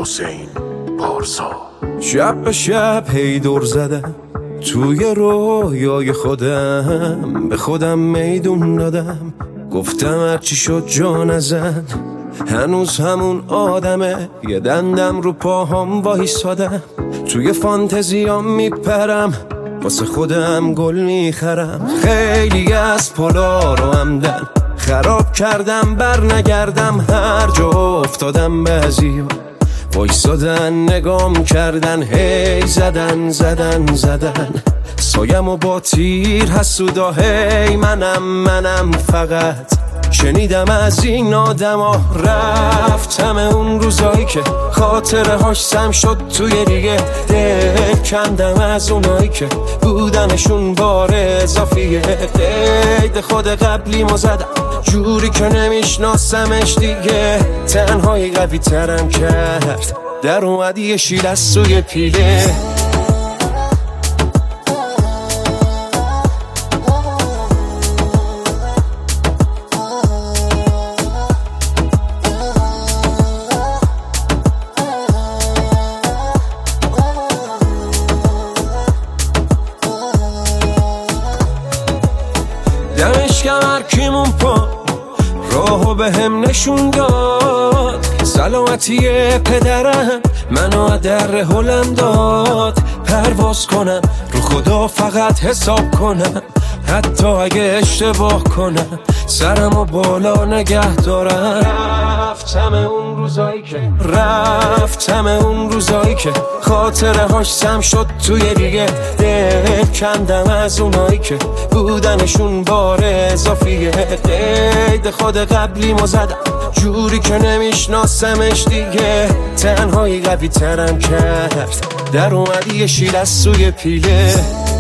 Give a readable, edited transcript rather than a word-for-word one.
حسین پارسا. شب به شب هی دور زدم توی رویای خودم، به خودم میدون دادم، گفتم هرچی شد جا نزن، هنوز همون آدمه، یه دندم رو پاهام وایسادم، توی فانتزیام میپرم، واسه خودم گل میخرم. خیلی از پلا رو همدن خراب کردم، بر نگردم، هر جا افتادم بعضی وایسادن نگام کردن، هی زدن زدن زدن سایم و با تیر حسودا، هی منم فقط شنیدم از این آدما. رفتم اون روزایی که خاطره هاش سم شد توی دیگه، دل کندم از اونایی که بودنشون بار اضافیه، قید خود قبلی ما زدم جوری که نمیشناسمش دیگه، تنهایی قوی ترم کرد، در اومد یه شیل از سوی پیله. دمش کمر کیمون پا راهو به هم نشون داد، سلامتی پدرم منو در هلم داد، پرواز کنم رو خدا فقط حساب کنم، حتی اگه اشتباه کنم سرمو بالا نگه دارم. رفتم اون روزایی که خاطره هاش سم شد توی دیگه، دل کندم از اونایی که بودنشون بار اضافیه، قید خود قبلی ما زدم جوری که نمیشناسمش دیگه، تنهایی قوی ترم کرد، در اومد یه شیل از سوی پیله.